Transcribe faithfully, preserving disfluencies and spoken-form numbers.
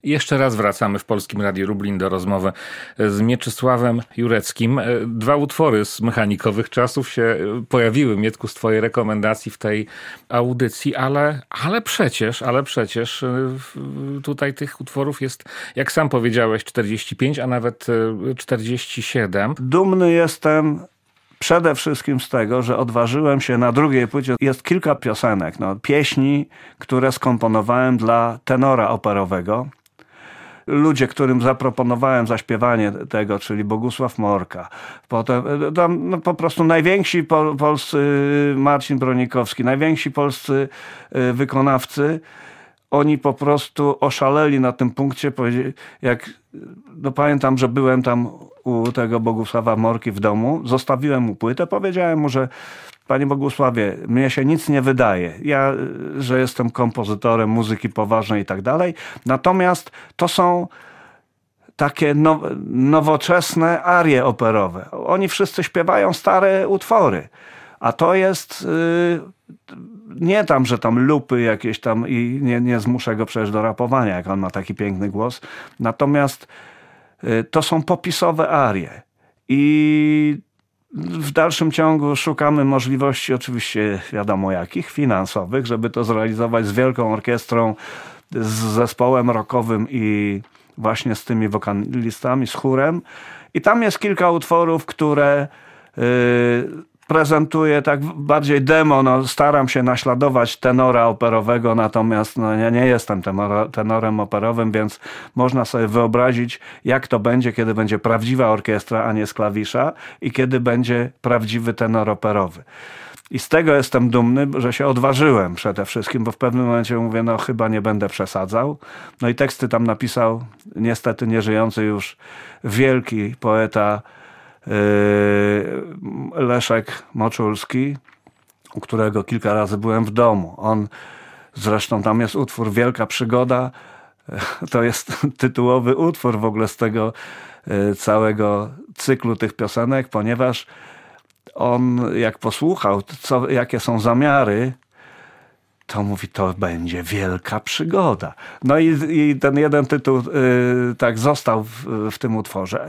Jeszcze raz wracamy w Polskim Radiu Lublin do rozmowy z Mieczysławem Jureckim. Dwa utwory z mechanikowych czasów się pojawiły, Mietku, z twojej rekomendacji w tej audycji, ale, ale przecież, ale przecież tutaj tych utworów jest, jak sam powiedziałeś, czterdzieści pięć, a nawet czterdzieści siedem. Dumny jestem przede wszystkim z tego, że odważyłem się na drugiej płycie. Jest kilka piosenek, no, pieśni, które skomponowałem dla tenora operowego. Ludzie, którym zaproponowałem zaśpiewanie tego, czyli Bogusław Morka. Potem tam, no, po prostu najwięksi pol, polscy, Marcin Bronikowski, najwięksi polscy wykonawcy, oni po prostu oszaleli na tym punkcie. Jak, no pamiętam, że byłem tam u tego Bogusława Morki w domu, zostawiłem mu płytę, powiedziałem mu, że panie Bogusławie, mnie się nic nie wydaje. Ja, że jestem kompozytorem muzyki poważnej i tak dalej. Natomiast to są takie now, nowoczesne arie operowe. Oni wszyscy śpiewają stare utwory. A to jest yy, nie tam, że tam lupy jakieś tam i nie, nie zmuszę go przecież do rapowania, jak on ma taki piękny głos. Natomiast yy, to są popisowe arie. I w dalszym ciągu szukamy możliwości, oczywiście wiadomo jakich, finansowych, żeby to zrealizować z wielką orkiestrą, z zespołem rockowym i właśnie z tymi wokalistami, z chórem. I tam jest kilka utworów, które yy, prezentuję tak bardziej demo. No, staram się naśladować tenora operowego, natomiast no, ja nie jestem tenora, tenorem operowym, więc można sobie wyobrazić, jak to będzie, kiedy będzie prawdziwa orkiestra, a nie z klawisza i kiedy będzie prawdziwy tenor operowy. I z tego jestem dumny, że się odważyłem przede wszystkim, bo w pewnym momencie mówię, no chyba nie będę przesadzał. No i teksty tam napisał niestety nieżyjący już wielki poeta Leszek Moczulski, u którego kilka razy byłem w domu. On, zresztą tam jest utwór Wielka Przygoda. To jest tytułowy utwór w ogóle z tego całego cyklu tych piosenek, ponieważ on jak posłuchał, co, jakie są zamiary, to mówi, to będzie wielka przygoda. No i, i ten jeden tytuł y, tak został w, w tym utworze.